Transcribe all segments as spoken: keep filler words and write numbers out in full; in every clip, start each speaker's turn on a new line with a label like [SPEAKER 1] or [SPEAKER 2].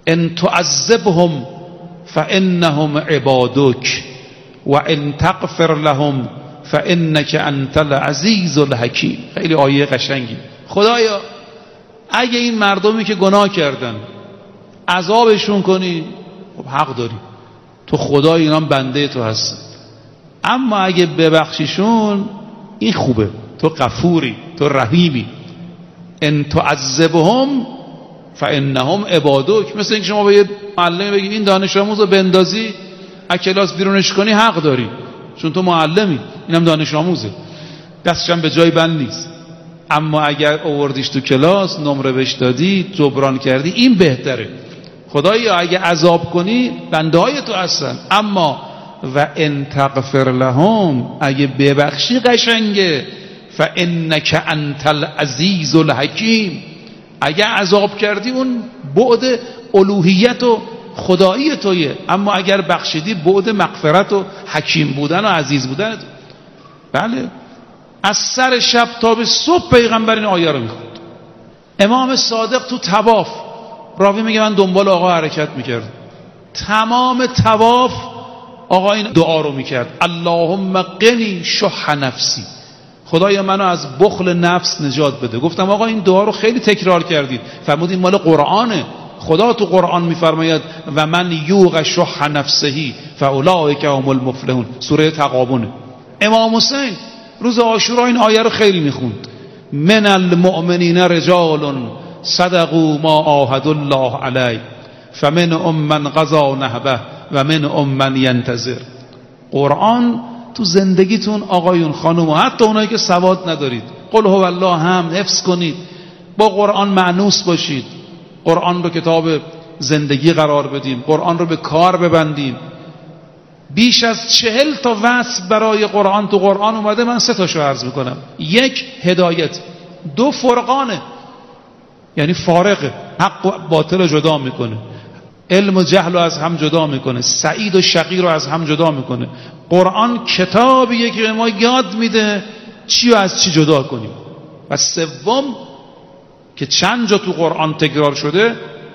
[SPEAKER 1] ان تعذبهم فانهم عبادک و ان تغفر لهم فانک انت العزیز الحکیم. خیلی آیه قشنگی. خدایا اگه این مردمی که گناه کردن عذابشون کنی، خب حق داری، تو خدای اینا بنده تو هستن، اما اگه ببخشیشون این خوبه، تو غفوری، تو رحیمی. ان تعذبهم فانهم عبادک. مثل اینکه شما به یه معلمی بگی این دانش آموز رو بندازی از کلاس بیرونش کنی، حق داری چون تو معلمی، اینم دانش آموزه، دستش هم به جای بند نیست. اما اگر آوردیش تو کلاس، نمره بهش دادی، جبران کردی، این بهتره. خدایا اگه عذاب کنی بنده های تو هستن، اما و ان تغفر لهم، اگه ببخشی قشنگه، فانک انت العزیز الحکیم. اگه عذاب کردی اون بعد الوهیت و خدایی تویه، اما اگر بخشیدی بعد مغفرت و حکیم بودن و عزیز بودن تو. بله، از سر شب تا به صبح پیغمبر این آیه رو میخوند. امام صادق تو طواف، راوی میگه من دنبال آقا حرکت میکرد، تمام طواف آقا این دعا رو میکرد، اللهم قنی شح نفسی، خدایا منو از بخل نفس نجات بده. گفتم آقا این دعا رو خیلی تکرار کردید. فرمود این مال قرآنه، خدا تو قرآن میفرماید و من یوق شح نفسه فاولئک هم المفلحون، سوره تغابن. امام حسین روز عاشورا این آیه رو خیلی میخوند، من المؤمنین رجال صدقوا ما عاهدوا الله علیه فمنهم من قضی نحبه و منهم من ینتظر. قرآن تو زندگیتون آقایون خانم، حتی اونایی که سواد ندارید، قل هو الله هم حفظ کنید، با قرآن مانوس باشید، قرآن رو کتاب زندگی قرار بدیم، قرآن رو به کار ببندیم. بیش از چهل تا وصف برای قرآن تو قرآن اومده، من سه تاشو عرض میکنم. یک، هدایت. دو، فرقانه، یعنی فارقه، حق و باطل رو جدا میکنه، علم و جهل رو از هم جدا میکنه، سعید و شقی رو از هم جدا میکنه. قرآن کتابیه که ما یاد میده چی رو از چی جدا کنیم. و سوم که چند جا تو قرآن تکرار شده،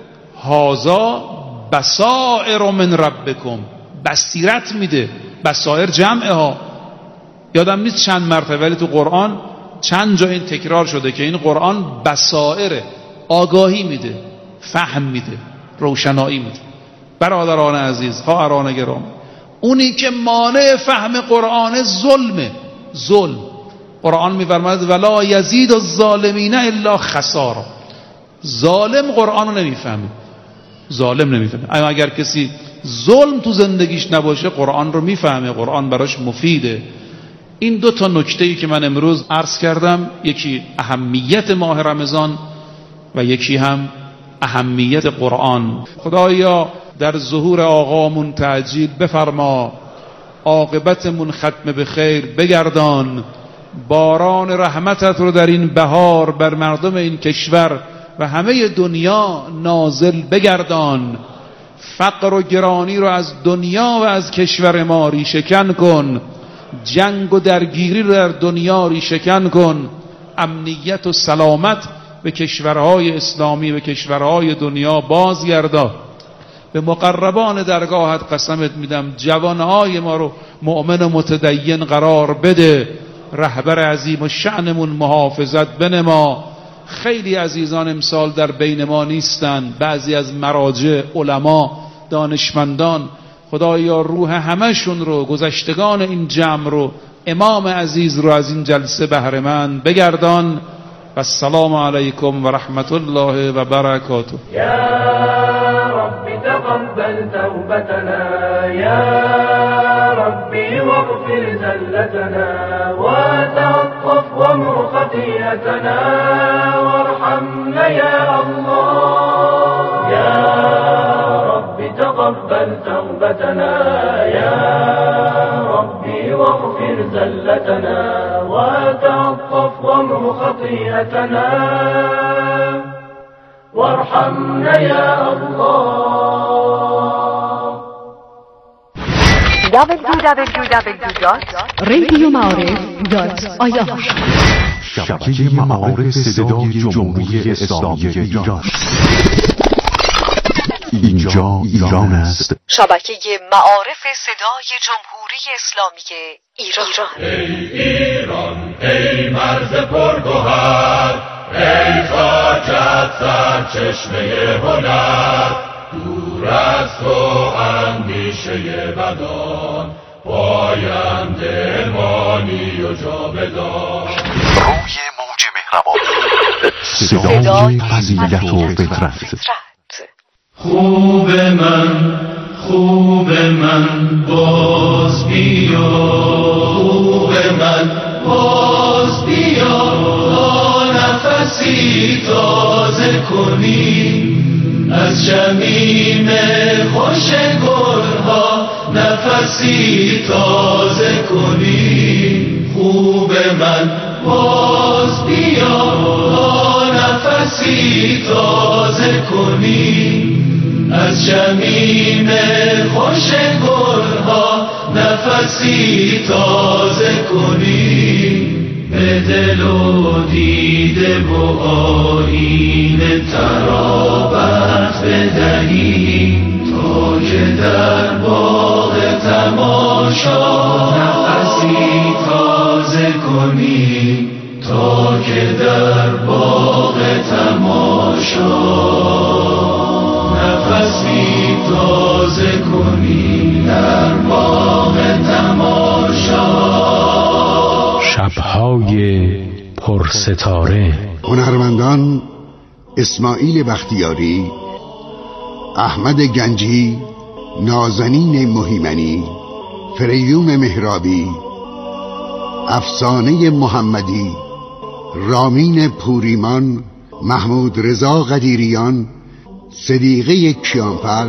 [SPEAKER 1] هازا بصائر من ربکم، بصیرت میده. بصائر جمعه ها، یادم نیست چند مرتبه، ولی تو قرآن چند جا این تکرار شده که این قرآن بصائره، آگاهی میده، فهم میده، روشنایی میده. برادران عزیز، خواهران گرامی، اونی که مانع فهم قرآن ظلمه، ظلم. قرآن میفرماید ولا یزید الظالمین الا خسارا. ظالم قرآن رو نمیفهمه، ظالم نمیفهمه. اما اگر کسی ظلم تو زندگیش نباشه قرآن رو میفهمه، قرآن براش مفیده. این دو تا نکته‌ای که من امروز عرض کردم، یکی اهمیت ماه رمضان و یکی هم اهمیت قرآن. خدایا در ظهور آقامون تعجیل بفرما، عاقبتمون ختم به خیر بگردان، باران رحمتت رو در این بهار بر مردم این کشور و همه دنیا نازل بگردان. فقر و گرانی رو از دنیا و از کشور ما ریشه‌کن کن، جنگ و درگیری رو در دنیا ریشه‌کن کن، امنیت و سلامت به کشورهای اسلامی و کشورهای دنیا بازگردا. به مقربان درگاهت قسمت میدم جوانهای ما رو مؤمن و متدین قرار بده، رهبر عظیم و شأنمون محافظت بنما. خیلی عزیزان امسال در بین ما نیستن، بعضی از مراجع، علما، دانشمندان، خدایا روح همشون رو، گذشتگان این جمع رو، امام عزیز رو از این جلسه بهره مند بگردان. و السلام علیکم و رحمت الله و برکاته.
[SPEAKER 2] یا رب تقبل توبتنا، یا ربی واغفر زلتنا وتعطف وامر خطیئتنا وارحمنا یا الله. یا رب تقبل توبتنا، یا ربی واغفر زلتنا وتعطف وامر خطيئتنا وارحمنا يا الله.
[SPEAKER 3] دبلیو دبلیو دبلیو دات رادیو معارف دات آی آر
[SPEAKER 4] شبکه معارف صدای جمهوری اسلامی ایران. اینجا ایران است.
[SPEAKER 3] شبکه معارف صدای جمهوری اسلامی ایران.
[SPEAKER 2] ای ایران ای مرز پرگوهر، ای خاکت سرچشمه هنر، دور از تو اندیشه بدان، پاینده مانی و جاودان.
[SPEAKER 4] روی موج مهربان، صدای فضیلت و فطرت.
[SPEAKER 2] خوب من خوب من باز بیا، خوب من باز بیا، تا نفسی تازه کنیم از شمیم خوش گلها، نفسی تازه کنیم. خوب من باز بیا، تا نفسی تازه کنیم از شمیم خوش گلها، نفسی تازه کنیم. به دل و دیده و آیین ترابت بدهیم، تا که در باغ تماشا نفسی تازه کنیم، تا که در باغ تماشا نفسی تازه کنیم، در باغ تماشا.
[SPEAKER 5] شب‌های پرستاره.
[SPEAKER 6] هنرمندان اسماعیل بختیاری، احمد گنجی، نازنین مهیمنی، فریدون مهرابی، افسانه محمدی، رامین پوریمان، محمود رضا قدیریان، صدیقه کیانپر،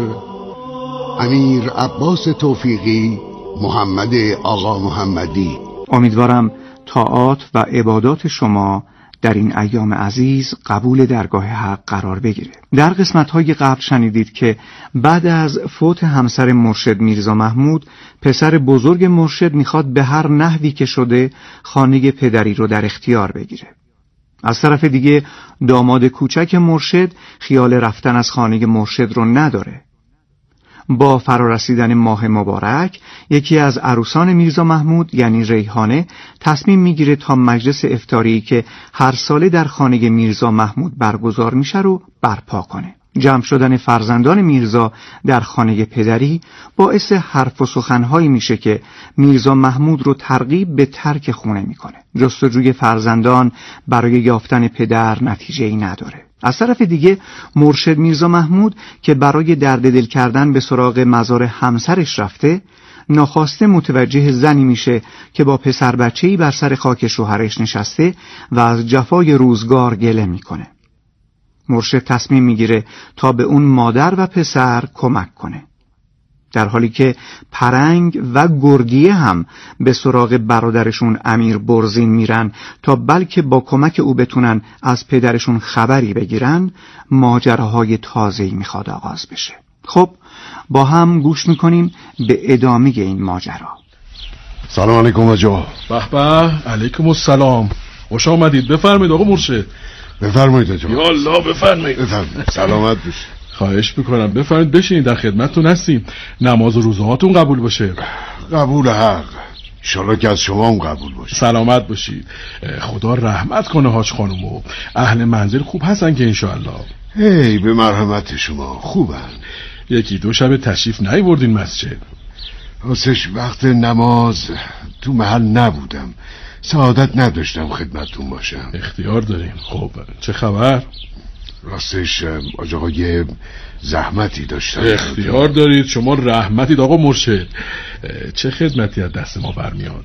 [SPEAKER 6] امیر عباس توفیقی، محمد آقا محمدی.
[SPEAKER 7] امیدوارم طاعات و عبادات شما در این ایام عزیز قبول درگاه حق قرار بگیره. در قسمت‌های قبل شنیدید که بعد از فوت همسر مرشد میرزا محمود، پسر بزرگ مرشد میخواد به هر نحوی که شده خانه پدری رو در اختیار بگیره. از طرف دیگه داماد کوچک مرشد خیال رفتن از خانه مرشد رو نداره. با فرارسیدن ماه مبارک، یکی از عروسان میرزا محمود یعنی ریحانه تصمیم میگیره تا مجلس افطاری که هر ساله در خانه میرزا محمود برگزار میشه رو برپا کنه. جمع شدن فرزندان میرزا در خانه پدری باعث حرف و سخنهایی میشه که میرزا محمود رو ترغیب به ترک خونه میکنه. جستجوی فرزندان برای یافتن پدر نتیجه‌ای نداره. از طرف دیگه مرشد میرزا محمود که برای درد دل کردن به سراغ مزار همسرش رفته، ناخواسته متوجه زنی میشه که با پسر بچه‌ای بر سر خاک شوهرش نشسته و از جفای روزگار گله میکنه. مرشد تصمیم میگیره تا به اون مادر و پسر کمک کنه، در حالی که پرنگ و گرگیه هم به سراغ برادرشون امیر برزین میرن تا بلکه با کمک او بتونن از پدرشون خبری بگیرن. ماجراهای تازه‌ای میخواد آغاز بشه. خب با هم گوش میکنیم به ادامه این ماجرا.
[SPEAKER 6] سلام علیکم آجا.
[SPEAKER 8] به به، علیکم السلام. خوش آمدید. بفرمایید آقا مرشد.
[SPEAKER 6] بفرمایید آجا.
[SPEAKER 8] یا الله بفرمایید.
[SPEAKER 6] بفرمایید. سلامت باشید.
[SPEAKER 8] خواهش میکنم بفرمایید بشینید، در خدمتتون هستیم. نماز و روزهاتون قبول باشه.
[SPEAKER 6] قبول حق. انشالله که از شما هم قبول باشه.
[SPEAKER 8] سلامت باشید. خدا رحمت کنه حاج خانومو. اهل منزل خوب هستن که انشالله.
[SPEAKER 6] هی به مرحمت شما خوبن.
[SPEAKER 8] یکی دو شب تشریف نیاوردین مسجد.
[SPEAKER 6] راستش وقت نماز تو محل نبودم، سعادت نداشتم خدمتتون باشم.
[SPEAKER 8] اختیار داریم. خب چه خبر؟
[SPEAKER 6] راستش آقا یه زحمتی داشتم.
[SPEAKER 8] اختیار دارید، شما رحمتید آقا مرشد. چه خدمتی از دست ما برمیاد؟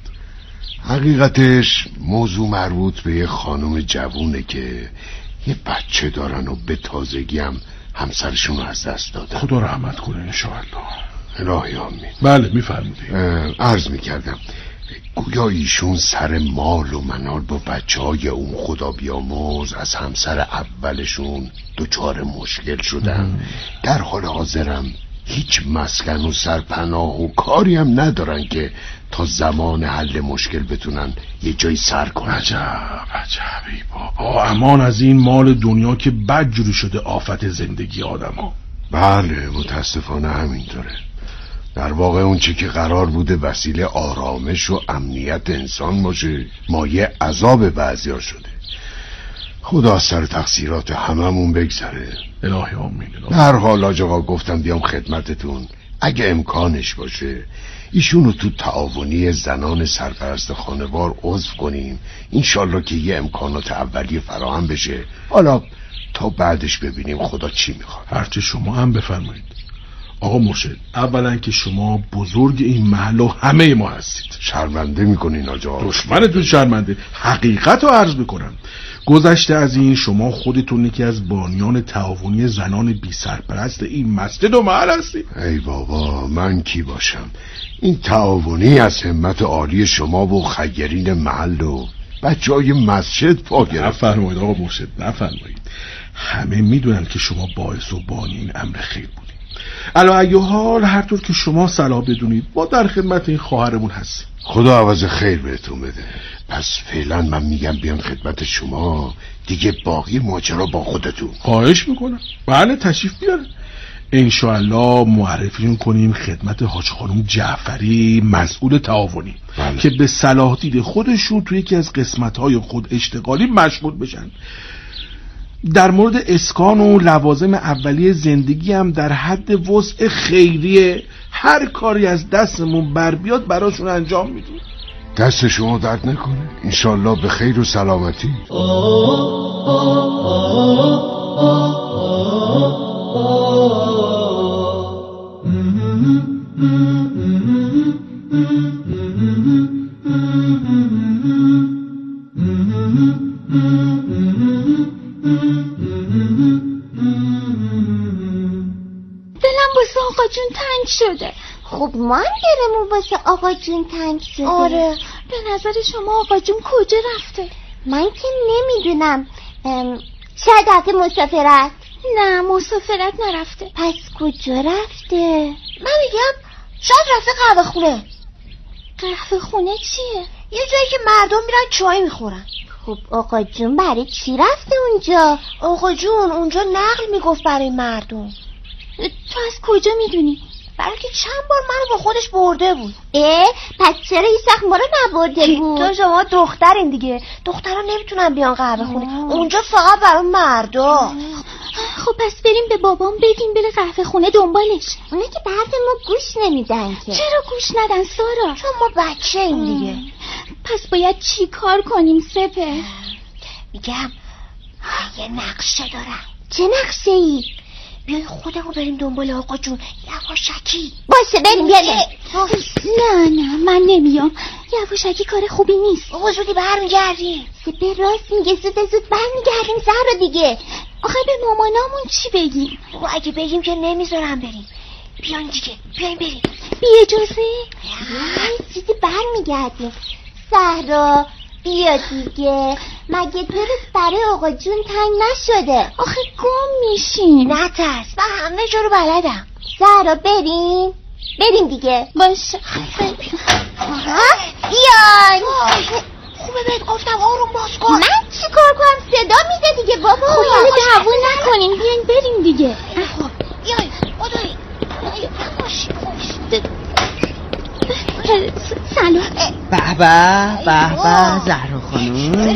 [SPEAKER 6] حقیقتش موضوع مربوط به یه خانم جوونه که یه بچه دارن و به تازگی هم همسرشون رو از دست دادن.
[SPEAKER 8] خدا رحمت کنه انشاءالله.
[SPEAKER 6] الهی آمین.
[SPEAKER 8] بله میفرمودید.
[SPEAKER 6] عرض میکردم گویا ایشون سر مال و منال با بچه های اون خدا بیامرز از همسر اولشون دچار مشکل شدن. مم. در حال حاضرم هیچ مسکن و سرپناه و کاری هم ندارن که تا زمان حل مشکل بتونن یه جایی سر کنن.
[SPEAKER 8] عجب عجبی بابا. امان از این مال دنیا که بدجوری شده آفت زندگی آدم ها.
[SPEAKER 6] بله متاسفانه همینطوره. در واقع اون چی که قرار بوده وسیله آرامش و امنیت انسان باشه مایه عذاب بعضیا شده. خدا از سر تقصیرات هممون بگذره.
[SPEAKER 8] الهی آمین.
[SPEAKER 6] هر حال آج آقا گفتم بیام خدمتتون اگه امکانش باشه ایشونو تو تعاونی زنان سرپرست خانوار عضو کنیم، انشالله که یه امکانات اولیه فراهم بشه. حالا تا بعدش ببینیم خدا چی میخواد.
[SPEAKER 8] هرچه شما هم بفرمایید. آقا مرشد، اولا که شما بزرگ این محل و همه ما هستید.
[SPEAKER 6] شرمنده میکنین آجا.
[SPEAKER 8] دشمنتون شرمنده. حقیقت رو عرض میکنم. گذشته از این شما خودتون یکی از بانیان تعاونی زنان بی سرپرست این مسجد و محل هستید.
[SPEAKER 6] ای بابا من کی باشم؟ این تعاونی از همت عالی شما و خیرین محل و بچه های مسجد پا گرفت.
[SPEAKER 8] نفرمایید آقا مرشد، نفرمایید. همه میدونن که شما باعث و بانی این امر خیر بودید. علا ای حال هر طور که شما صلاح بدونید ما در خدمت این خواهرمون هستیم.
[SPEAKER 6] خدا عوض خیر بهتون بده. پس فعلا من میگم بیان خدمت شما، دیگه باقی ماجرا با خودتون.
[SPEAKER 8] خواهش میکنم. بله تشریف بیارن. انشاءالله معرفیون کنیم خدمت حاج خانم جعفری مسئول تعاونی. بله. که به صلاح دید خودشون توی یکی از قسمت‌های خود اشتغالی مشغول بشن. در مورد اسکان و لوازم اولیه زندگی هم در حد وسع خیریه هر کاری از دستمون بر بیاد براشون انجام میدیم.
[SPEAKER 6] دست شما درد نکنه. انشالله به خیر و سلامتی.
[SPEAKER 9] دلم واسه آقا جون تنگ شده.
[SPEAKER 10] خب ما هم دلمون واسه آقا جون تنگ شده.
[SPEAKER 9] آره. به نظر شما آقا جون کجا رفته؟
[SPEAKER 10] من که نمیدونم. شاید رفته مسافرت.
[SPEAKER 9] نه مسافرت نرفته.
[SPEAKER 10] پس کجا رفته؟
[SPEAKER 9] من میگم شاید رفته قهوه خونه. قهوه خونه چیه؟
[SPEAKER 10] یه جایی که مردم میرن چای میخورن. خب آقا جون برای چی رفته اونجا؟
[SPEAKER 9] آقا جون اونجا نقل میگفت برای مردم. تو از کجا میدونی؟ برای که چند بار منو با خودش برده بود.
[SPEAKER 10] اه پس چرا این سخت ما رو نبرده بود؟
[SPEAKER 9] تو شما دخترین دیگه. دخترها نمیتونن بیان قهوه خونه. اونجا فقط برای مردم. خب پس بریم به بابام بگیم بره قهوه خونه دنبالش.
[SPEAKER 10] اونا که به حرف ما گوش نمیدن که.
[SPEAKER 9] چرا گوش ندن سارا؟
[SPEAKER 10] چون ما بچه این دیگه.
[SPEAKER 9] پس باید چی کار کنیم سپه؟
[SPEAKER 10] میگم یه نقشه دارم. چه نقشه ای؟ بیای خودمون بریم دنبال آقا جون یواشکی. باشه بریم بیایم.
[SPEAKER 9] نه نه من نمیام. یواشکی کار خوبی نیست.
[SPEAKER 10] آقا زودی برمیگردیم. سپه راست میگه زود زود برمیگردیم زهرا دیگه.
[SPEAKER 9] آخه به مامانامون چی بگیم؟
[SPEAKER 10] و اگه بگیم که نمیذارم بریم. بیاین دیگه بیاین بریم.
[SPEAKER 9] بی اجازه؟
[SPEAKER 10] یه چیزی برمیگردیم. زهرا بیا دیگه. مگه تو برای آقا جون تنگ نشده؟
[SPEAKER 9] آخه گم میشیم.
[SPEAKER 10] نترس من همه جا رو بلدم. زهرا بریم بریم دیگه.
[SPEAKER 9] باشه
[SPEAKER 10] بیاین.
[SPEAKER 9] خوبه بهت گفتم آروم باز کن.
[SPEAKER 10] من چی کار کنم؟ صدا میده دیگه بابا.
[SPEAKER 9] خب حالا دعوا نکنیم بیاین بریم دیگه.
[SPEAKER 10] خب بیاین بدوین. خوش خوش
[SPEAKER 9] سلام.
[SPEAKER 11] به به به به زهرا خانم.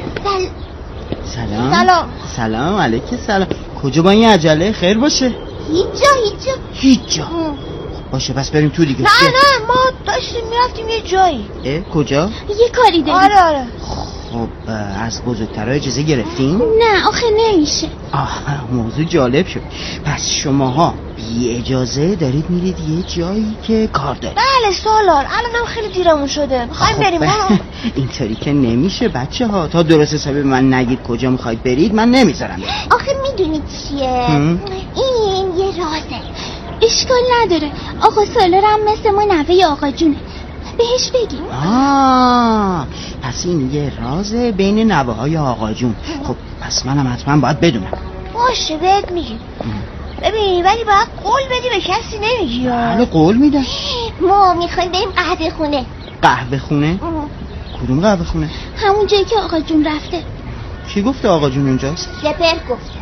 [SPEAKER 11] سلام
[SPEAKER 10] سلام
[SPEAKER 11] سلام علیکم. سلام. کجا با این عجله؟ خیر باشه؟
[SPEAKER 10] هیچ جا هیچ جا
[SPEAKER 11] هیچ جا. باشه پس بریم تو دیگه.
[SPEAKER 10] نه نه ما داشتیم میرفتیم یه جایی.
[SPEAKER 11] اه کجا؟
[SPEAKER 9] یه کاری داریم.
[SPEAKER 10] آره آره.
[SPEAKER 11] خب از بزرگترها اجازه گرفتیم؟
[SPEAKER 9] نه آخه نمیشه.
[SPEAKER 11] آه موضوع جالب شد. پس شماها بی اجازه دارید میرید یه جایی که کار دارید؟
[SPEAKER 9] بله سالار الانم خیلی دیرمون شده. میخوایم
[SPEAKER 11] خب
[SPEAKER 9] بریم ها.
[SPEAKER 11] اینطوری که نمیشه بچه ها. تا درست حسابی من نگید کجا میخواید برید من نمیذارم.
[SPEAKER 10] آخه میدونید چیه؟ این یه رازه.
[SPEAKER 9] اشکال نداره. آقا سالارم مثل ما نوه آقا جونه. بهش بگیم.
[SPEAKER 11] آه پس این یه رازه بین نوه های آقا جون. خب پس منم حتما باید بدونم.
[SPEAKER 10] باشه بهت میگیم. ببین ولی باید قول بدی به کسی نمیگی.
[SPEAKER 11] بله قول میدم.
[SPEAKER 10] ما میخوایم بریم قهوه خونه.
[SPEAKER 11] قهوه خونه؟ کدوم قهوه خونه؟
[SPEAKER 9] همون جایی که آقا جون رفته.
[SPEAKER 11] کی گفته آقا جون اونجاست؟
[SPEAKER 10] سپر گفته.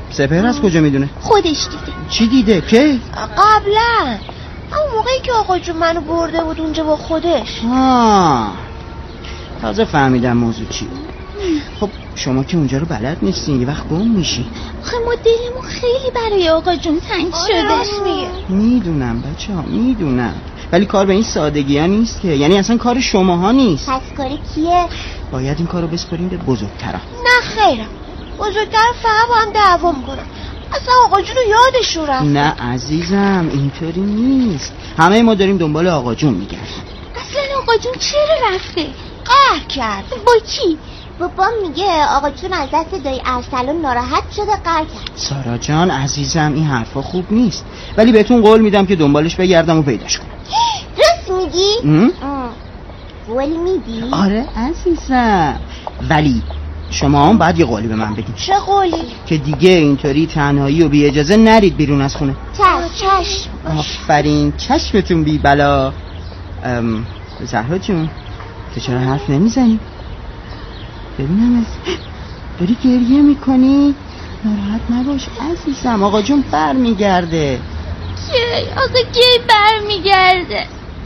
[SPEAKER 11] سپهر از کجا میدونه؟
[SPEAKER 9] خودش دیده.
[SPEAKER 11] چی دیده؟ که؟
[SPEAKER 10] قبلا اون موقعی که آقا جون منو برده بود اونجا با خودش.
[SPEAKER 11] آه تازه فهمیدم موضوع چی. خب شما که اونجا رو بلد نیستین، یه وقت گم میشی.
[SPEAKER 9] خب ما دلمون خیلی برای آقا جون تنگ شده.
[SPEAKER 10] راست میگه.
[SPEAKER 11] میدونم بچه ها میدونم، ولی کار به این سادگی ها نیست که، یعنی اصلا کار شماها نیست.
[SPEAKER 10] پس کاری کیه؟
[SPEAKER 11] باید این کارو بسپاریم به بزرگترا.
[SPEAKER 10] نه خیرم، بزرگتر فقط با هم دعوا میکنن. اصلا آقا جون رو یادشون رفت.
[SPEAKER 11] نه عزیزم اینطوری نیست، همه ما داریم دنبال آقا جون میگردیم.
[SPEAKER 9] اصلا آقا جون چرا رفته؟
[SPEAKER 10] قهر کرد.
[SPEAKER 9] با کی؟
[SPEAKER 10] بابا میگه آقا جون از دست دایی ارسلان ناراحت شده قهر کرد.
[SPEAKER 11] سارا جان عزیزم این حرفا خوب نیست، ولی بهتون قول میدم که دنبالش بگردم و پیداش کنم.
[SPEAKER 10] راست میگی؟ قول میدی؟
[SPEAKER 11] آره عزیزم، ولی شما هم باید یه قولی به من بگید.
[SPEAKER 10] چه قولی؟
[SPEAKER 11] که دیگه اینطوری تنهایی و بی اجازه نرید بیرون از خونه.
[SPEAKER 10] چشم.
[SPEAKER 11] آفرین، چشمتون بی بلا. ام زهرا جون تو چرا حرف نمیزنی؟ ببینم داری گریه میکنی؟ ناراحت نباش عزیزم، آقا جون بر میگرده.
[SPEAKER 9] کی؟ آقا کی بر میگرده؟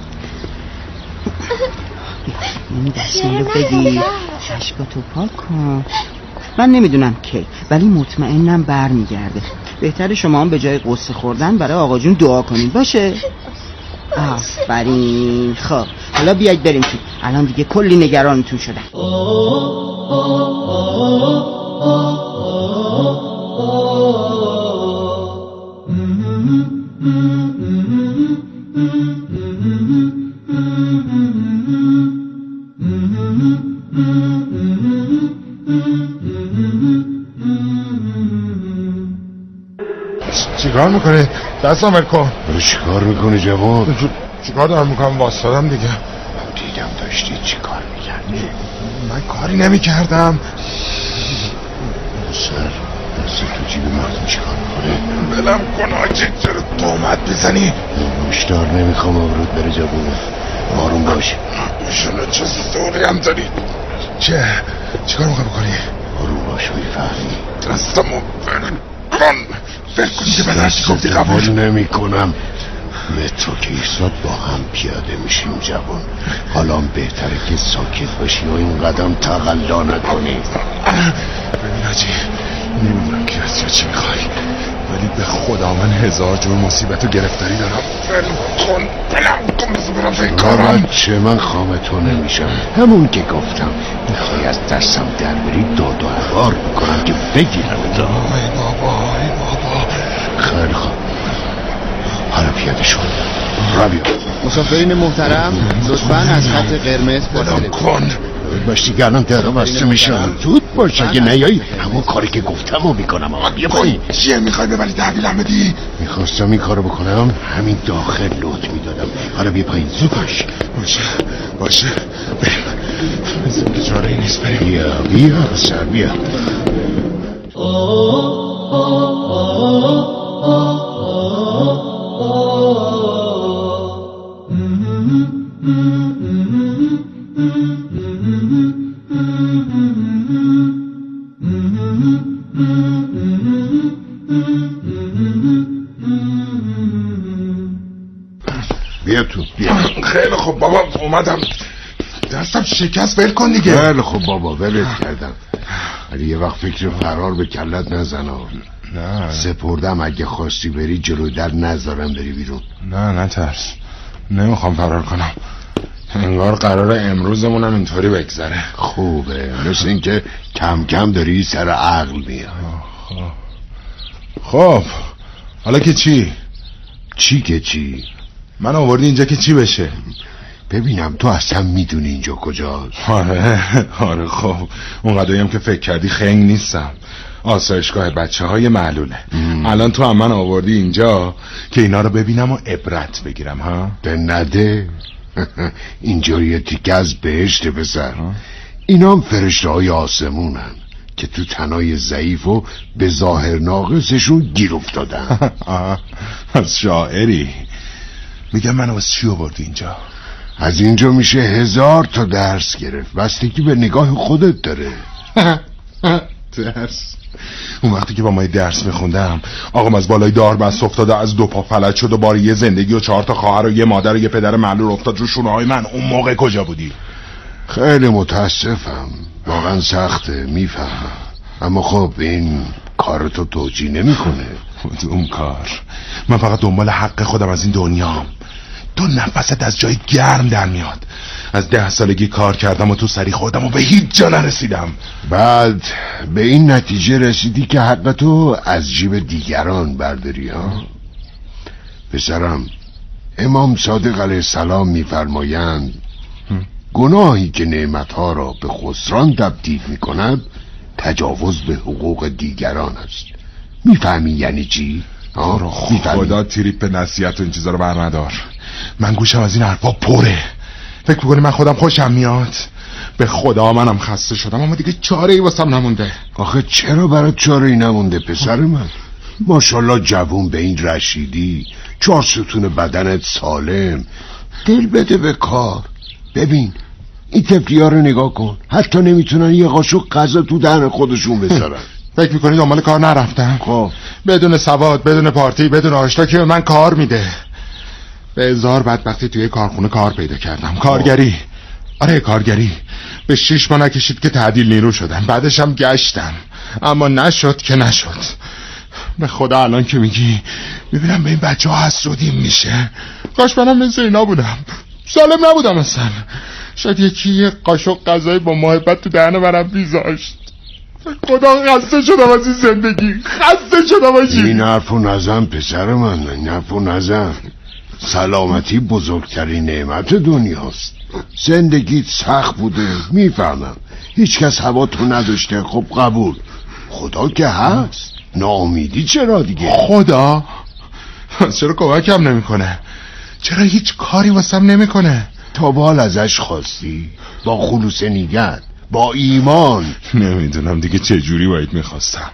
[SPEAKER 11] این دستم رو بگی، چشماتو پاک کن. من نمیدونم کی، ولی مطمئنم بر میگرده. بهتره شما هم به جای قصه خوردن برای آقا جون دعا کنید، باشه؟ آفرین. خب حالا بیاید بریم تو، الان دیگه کلی نگرانتون شدم.
[SPEAKER 6] چیکار میکنی؟ دستم ول کن. چیکار میکنی جواب؟ چیکار دارم میکنم؟ واسدادم دیگه. دیدم داشتی چیکار میکردی؟ من کاری نمیکردم. سر دست تو جیب مردم چیکار میکنه؟ بلم کن آجی، چرا تهمت بزنی؟ مشتار نمیخوام آورود بره جوونه. آروم باش. شنو چه سوری هم داری؟ چه؟ چیکار میخوای بکنی؟ آروم باش میفهمی. دستمو ول کن. ول کن که بدن چی گفتی قبول نمی کنم. مترو که ایستاد با هم پیاده میشیم جوان. حالا بهتره که ساکت باشی و این قدم تقلا نکنی. ببین آجی، نمیدونم که از چی میخوای، ولی به خدا من هزار جور مصیبت و گرفتاری دارم. ول کن، بلم کن، بزو برم فکر کارم. چه من خام تو نمیشم، همون که گفتم میخوای از دستم در بری داد و عوار میکنم که بگیرم. ای بابا ای بابا. خیلی خوب، حالا پیاده شد. را بیا.
[SPEAKER 12] مسافرین محترم لطفاً از خط قرمز فاصله
[SPEAKER 6] کن. باشی که الان درها بسته میشن. زود باش، اگه نیایی همون کاری که گفتم رو میکنم. آقا بیا پایین. چیه میخوای ببری تحویلم بدی؟ میخواستم این کارو بکنم همین داخل لوت میدادم. حالا بیا پایین، زود باش. باشه باشه بریم. که چاره نیست، بریم. بیا بیا سر بیا. بیا تو بیا. خیلی خوب بابا اومدم. دستم شکست، ول کن دیگه. خیلی خوب بابا ولت کردم، ولی یه وقت فکر فرار به کلت نزنا. نه سپردم، اگه خواستی بری جلو در نذارم بری بیرون. نه نه ترس، نمیخوام فرار کنم. انگار قراره امروزمونم اینطوری بگذره. خوبه، مثل این که کم کم داری سر عقل میای. خب حالا که چی؟ چی که چی؟ من آوردی اینجا که چی بشه؟ ببینم تو اصلا میدونی اینجا کجاست؟ آره آره. خب اونقدری هم که فکر کردی خنگ نیستم. آسایشگاه بچه های معلوله. ام. الان تو هم من آوردی اینجا که اینا رو ببینم و عبرت بگیرم. ها به نده. اینجا یه تیکه از بهشت پسر. اینا هم فرشته های آسمونن که تو تنای ضعیف و به ظاهر ناقصشون گیر افتادن. از شاعری. میگم منو از چی آوردی اینجا؟ از اینجا میشه هزار تا درس گرفت، بستگی به نگاه خودت داره. درس؟ اون وقتی که با ما درس میخوندم آقام از بالای دار بست افتاده، از دو پا فلج شد و بار یه زندگی و چهار تا خواهر و یه مادر و یه پدر معلول افتاد رو شونه های من. اون موقع کجا بودی؟ خیلی متاسفم، واقعا سخته، میفهمم، اما خب این کارتو توجیه نمیکنه.
[SPEAKER 8] اون کار، من فقط دنبال حق خودم از این دنیام. تو نفست از جای گرم در میاد. از ده سالگی کار کردم و تو سری خودم و به هیچ جا نرسیدم.
[SPEAKER 6] بعد به این نتیجه رسیدی که حق تو از جیب دیگران برداری ها؟ پسرم، امام صادق علیه السلام میفرمایند گناهی که نعمتها را به خسران تبدیل میکند تجاوز به حقوق دیگران است. میفهمی یعنی چی؟
[SPEAKER 8] آره خدا تریپ نصیحت و این چیزا رو بر ندار. من گوشم از این حرفا پره. فکر میکنی من خودم خوشم میاد؟ به خدا منم خسته شدم، اما دیگه چاره ای واسم نمونده.
[SPEAKER 6] آخه چرا برات چاره ای نمونده پسر من؟ ماشاءالله جوون به این رشیدی، چهار ستون بدنت سالم، دل بده به کار. ببین این تفلیه رو نگاه کن، حتی نمیتونن یه قاشق غذا تو دهن خودشون بذارن.
[SPEAKER 8] فکر میکنی دنبال کار نرفتم؟
[SPEAKER 6] خب
[SPEAKER 8] بدون سواد، بدون پارتی، بدون آشنا که من کار میده. به هزار بدبختی توی کارخونه کار پیدا کردم. کارگری، آره کارگری. به شش ماه نکشید که تعدیل نیرو شدم، بعدش هم گشتم، اما نشد که نشد. به خدا الان که میگی میبینم به این بچه ها حسودیم میشه. کاش منم مثل اینا بودم، سالم نبودم اصلا. شاید یکی یه قاشق غذایی با محبت تو دهن منم میذاشت. خدا خسته شدم از این زندگی، خسته شدم از این.
[SPEAKER 6] این حرفو نزن پسر من، این حرفو نزن. سلامتی بزرگترین نعمت دنیاست. زندگیت سخت بوده، میفهمم، هیچ کس هوا تو نداشته، خب قبول. خدا که هست، ناامیدی چرا دیگه؟
[SPEAKER 8] خدا چرا کمکم نمیکنه؟ چرا هیچ کاری واسم نمیکنه؟
[SPEAKER 6] تا بال ازش خواستی؟ با خلوص نیت، با ایمان؟
[SPEAKER 8] نمیدونم دیگه چه جوری باید میخواستم.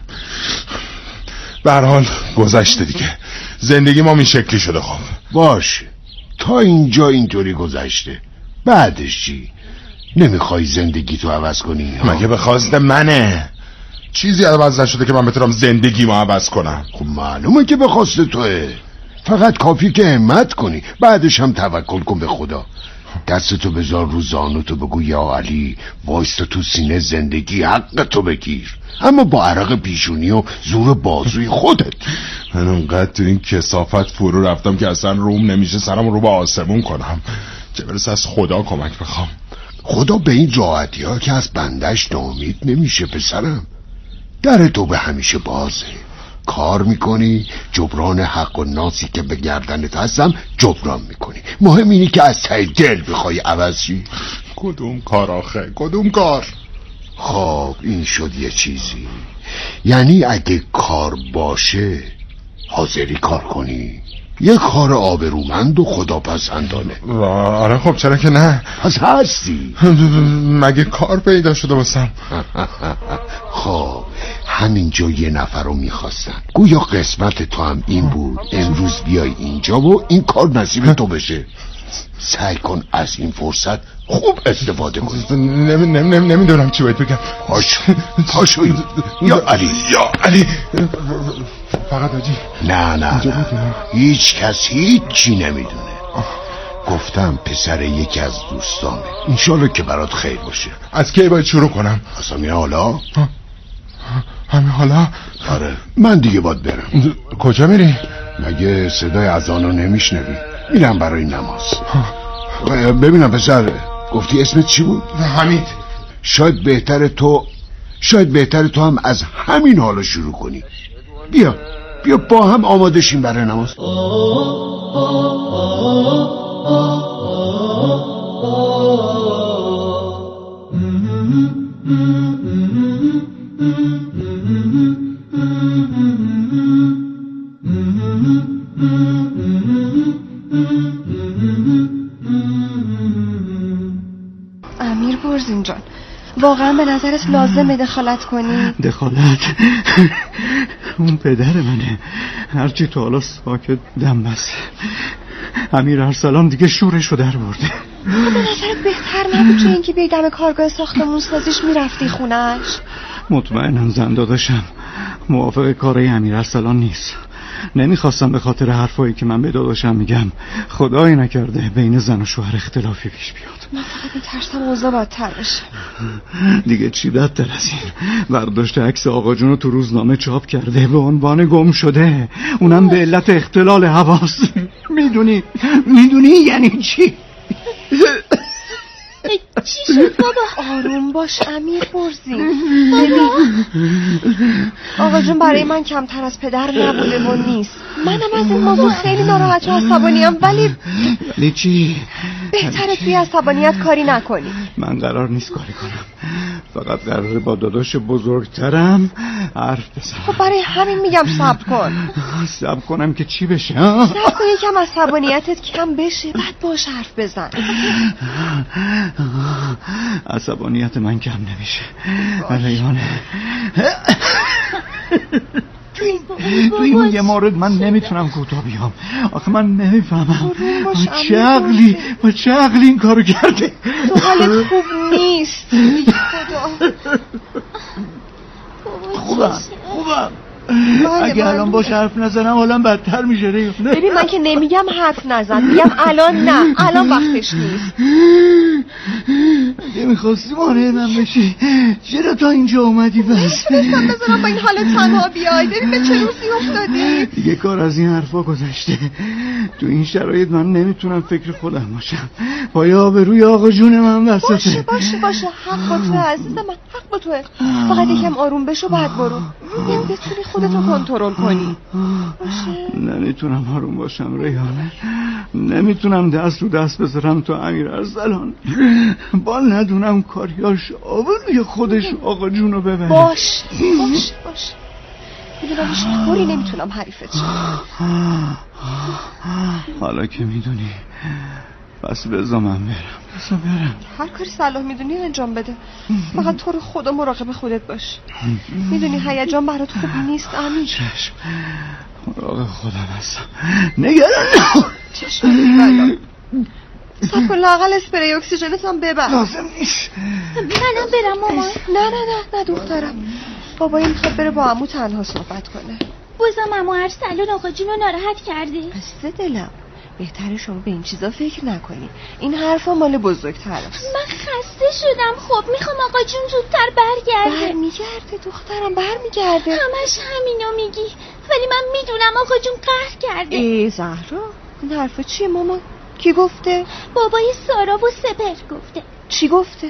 [SPEAKER 8] به هر حال گذشته دیگه، زندگی ما این شکلی شده. خب
[SPEAKER 6] باشه، تا اینجا اینطوری گذشته، بعدش چی؟ نمیخوای زندگی تو عوض کنی؟
[SPEAKER 8] مگه به خواست منه؟ چیزی عوض نشده که من بتونم زندگی ما عوض کنم.
[SPEAKER 6] خب معلومه که به خواست توه، فقط کافی که همت کنی، بعدش هم توکل کن به خدا. دستتو بذار رو زانوتو، بگو یا علی، وایستا تو سینه زندگی حق تو بگیر، اما با عرق پیشونی و زور بازوی خودت.
[SPEAKER 8] من اونقدر تو این کثافت فرو رفتم که اصلا روم نمیشه سرم رو به آسمون کنم، چه برسه از خدا کمک بخوام.
[SPEAKER 6] خدا به این راحتی ها که از بندش ناامید نمیشه پسرم. در تو به همیشه بازه، کار میکنی، جبران حق و ناسی که به گردنت هستم جبران میکنی. مهم اینی که از ته دل بخوای عوض شی.
[SPEAKER 8] کدوم کار آخه؟ کدوم کار؟
[SPEAKER 6] خب این شد یه چیزی، یعنی اگه کار باشه حاضری کار کنی، یه کار آبرومند و خداپسندانه.
[SPEAKER 8] آره خب چرا که نه؟
[SPEAKER 6] پس هستی.
[SPEAKER 8] مگه کار پیدا شده باسم؟
[SPEAKER 6] خب همینجا یه نفر رو میخواستن، گویا قسمت تو هم این بود امروز بیای اینجا و این کار نصیب تو بشه. سعی کن از این فرصت خوب استفاده کن.
[SPEAKER 8] نمیدونم نمی نمی نمی چی باید بگم.
[SPEAKER 6] پاشو پاشو یا علی
[SPEAKER 8] یا علی. فقط آجی
[SPEAKER 6] نه نه نه هیچ کس هیچی نمیدونه. گفتم پسر یکی از دوستانه، انشالله که برات خیر باشه.
[SPEAKER 8] از کی باید شروع کنم؟
[SPEAKER 6] از همین حالا؟
[SPEAKER 8] همین حالا؟
[SPEAKER 6] آره من دیگه باید برم.
[SPEAKER 8] کجا میری؟
[SPEAKER 6] مگه صدای اذانو نمیشنوی؟ میرم برای نماز. ببینم پسر، گفتی اسمت چی بود؟
[SPEAKER 8] حمید.
[SPEAKER 6] شاید بهتر تو شاید بهتر تو هم از همین حالا شروع کنی. بیا بیا با هم آماده شیم برای نماز.
[SPEAKER 13] امیر برزین جان، واقعا به نظرت لازمه دخالت کنی؟
[SPEAKER 7] دخالت؟ اون پدر منه، هرچی تا حالا ساکت دم بس. امیر ارسلان دیگه شورشو در برده.
[SPEAKER 13] به نظرت بهتر نبود تو اینکه بیای دم کارگاه ساختمون سازیش میرفتی خونش؟
[SPEAKER 7] مطمئنم زن داداشم موافق کارای امیرارسلان نیست. نمیخواستم به خاطر حرفایی که من به داداشم میگم خدای نکرده بین زن و شوهر اختلافی پیش بیاد.
[SPEAKER 13] من فقط میترسم اوضاع بدتر بشه.
[SPEAKER 7] دیگه چی بدتر از این؟ برداشته عکس آقا جون رو تو روزنامه چاپ کرده به عنوان گم شده، اونم به علت اختلال حواس. میدونی میدونی یعنی چی؟
[SPEAKER 13] چی شد بابا؟ آروم باش امیر برزین. ببین آقا جون برای من کمتر از پدر نبوده و نیست. منم از این موضوع خیلی ناراحت و عصبانیم، ولی
[SPEAKER 7] ولی چی؟
[SPEAKER 13] بهتره توی عصبانیت کاری نکنی.
[SPEAKER 7] من قرار نیست کاری کنم، فقط قراره با داداش بزرگترم حرف بزنم.
[SPEAKER 13] خب برای همین میگم صبر کن.
[SPEAKER 7] صبر کنم که چی بشه؟
[SPEAKER 13] صبر کن یکم عصبانیتت کم بشه بعد باش حرف بزن.
[SPEAKER 7] عصبانیت من کم نمیشه ریحانه. تو این, تو این یه مورد من نمیتونم کوتاه بیام. آخه من نمیفهمم چه عقلی با چه عقلی این کارو کرده.
[SPEAKER 13] تو حالت خوب نیست. خدا
[SPEAKER 7] خوبم خوبم اگه الان باش حرف نزنم حالا بدتر میشه. ریحانه
[SPEAKER 13] ببین من که نمیگم حرف نزن، میگم الان نه، الان وقتش نیست.
[SPEAKER 7] اگه میخواستی مانع من بشی چرا تا اینجا اومدی؟ بس
[SPEAKER 13] میتونستم بذارم با این حالت تنها بیای. ببین به چه روزی افتادی.
[SPEAKER 7] دیگه کار از این حرفا گذشته. تو این شرایط من نمیتونم فکر خودم باشم. پای آبروی آقا جون من وسطه.
[SPEAKER 13] باشه باشه باشه حق با توه عزیزم، من حق با توه. فقط یکم آروم بشو بعد برو. میگم بتونی خودتو کنترل کنی. باشه
[SPEAKER 7] نمیتونم آروم باشم ریحانه، نمیتونم دست رو دست بذارم تو امیرارسلان با ندونم کاریاش آبروی خودش آقا جونو ببره.
[SPEAKER 13] باش باش باش میدونم هیچ طوری نمیتونم حریفت شم.
[SPEAKER 7] حالا که میدونی پس بذار من برم. بذار برم.
[SPEAKER 13] هر کاری صلاح میدونی انجام بده، فقط تو رو خدا مراقب خودت باش. میدونی هیجان برات خوب نیست امیر.
[SPEAKER 7] چشم مراقب خودم هستم، نگران
[SPEAKER 13] چشم بلا. سب کن لااقل اسپری اکسیژنت هم ببر.
[SPEAKER 7] لازم نیست.
[SPEAKER 9] منم برم مامان.
[SPEAKER 13] نه نه نه نه دخترم، بابایی میخواد بره با عمو تنها صحبت کنه.
[SPEAKER 9] بازم عمو ارسلان آقا جونو ناراحت کرده.
[SPEAKER 13] عزیز دلم بهتره شما به این چیزا فکر نکنی، این حرفا مال بزرگتر است.
[SPEAKER 9] من خسته شدم. خب میخوام آقا جون زودتر برگرده.
[SPEAKER 13] برمیگرده دخترم برمیگرده.
[SPEAKER 9] همش همینو میگی ولی من میدونم آقا جون قهر کرده.
[SPEAKER 13] ای زهرا این حرفا چیه ماما؟ کی گفته؟
[SPEAKER 9] بابای سارا و سپر گفته.
[SPEAKER 13] چی گفته؟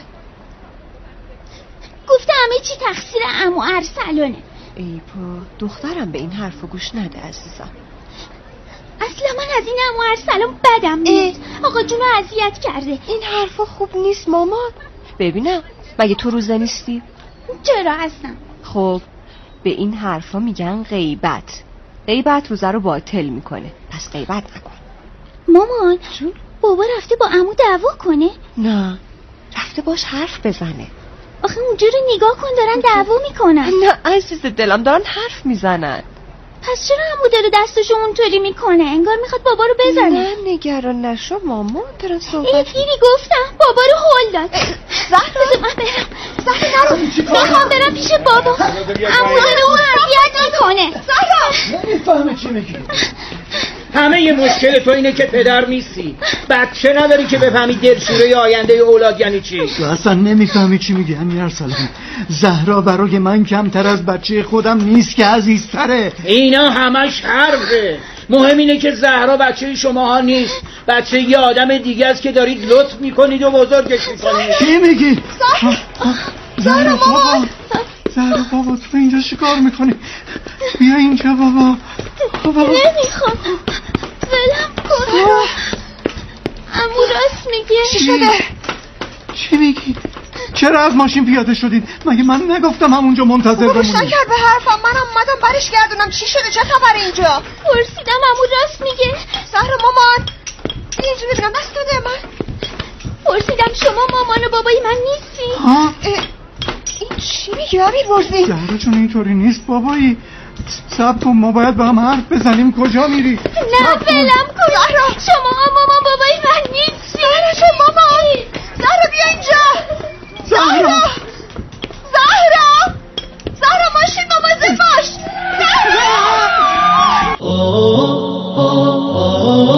[SPEAKER 9] گفته همه چی تقصیر عمو ارسلانه.
[SPEAKER 13] ای پا دخترم به این حرفا گوش نده عزیزم.
[SPEAKER 9] اصلا من از این عمو ارسلان بدم میاد. آقا جونو اذیت کرده.
[SPEAKER 13] این حرفا خوب نیست مامان. ببینم مگه تو روزه نیستی؟
[SPEAKER 9] چرا هستم؟
[SPEAKER 13] خب به این حرفا میگن غیبت. غیبت روزه رو باطل میکنه، پس غیبت نکن.
[SPEAKER 9] مامان جون بابا رفته با عمو دعوا کنه؟
[SPEAKER 13] نه رفته باش حرف بزنه.
[SPEAKER 9] آخه اونجوری نگاه کن دارن دعوا میکنن.
[SPEAKER 13] نه عزیز دلم دارن حرف میزنن.
[SPEAKER 9] پس چرا عمو داره دستشو اونطوری میکنه؟ انگار میخواد بابا رو بزنه.
[SPEAKER 13] نه نگران نشو مامان دارن صحبت.
[SPEAKER 9] ای دیدی گفتم بابا رو هول داد.
[SPEAKER 13] زهرا
[SPEAKER 9] من برم. زهرا نرو. میخوام برم پیش بابا. عمو داره اون اذیت میکنه.
[SPEAKER 13] زهرا
[SPEAKER 14] نمیفهمه چی میگی. همه یه مشکل تو اینه که پدر نیستی، بچه نداری که بفهمی دلشوره آینده اولاد یعنی چی.
[SPEAKER 7] تو اصلا نمیفهمی چی میگی امیرارسلان. زهرا برای من کمتر از بچه خودم نیست که عزیزتره.
[SPEAKER 14] اینا همش حرفه. مهم اینه که زهرا بچه شماها نیست، بچه یه آدم دیگه است که دارید لطف میکنید و بزرگش میکنید.
[SPEAKER 7] چی میگی؟
[SPEAKER 13] زهرا مامان.
[SPEAKER 7] زهرا بابا تو اینجا چیکار میکنی؟ بیا اینجا بابا.
[SPEAKER 9] بابا نمیخوام ولم کن. عمو راست میگه.
[SPEAKER 13] چی شده؟
[SPEAKER 7] چی میگی؟ چرا از ماشین پیاده شدید؟ مگه من نگفتم همونجا منتظر بمونید؟
[SPEAKER 13] گوش نکرد به حرفم. منم اومدم برش گردونم. چی شده؟ چه خبره اینجا؟
[SPEAKER 9] پرسیدم عمو راست میگه.
[SPEAKER 13] زهرا مامان اینجا ببینم دست داده من.
[SPEAKER 9] پرسیدم شما مامان و بابای من نیستی؟
[SPEAKER 7] ها؟
[SPEAKER 13] این چی میگه امیر برزین؟
[SPEAKER 7] زهرا چون اینطوری نیست بابایی. صبر کن ما باید با هم حرف بزنیم. کجا میری؟
[SPEAKER 9] نه ولم کن. شما مامان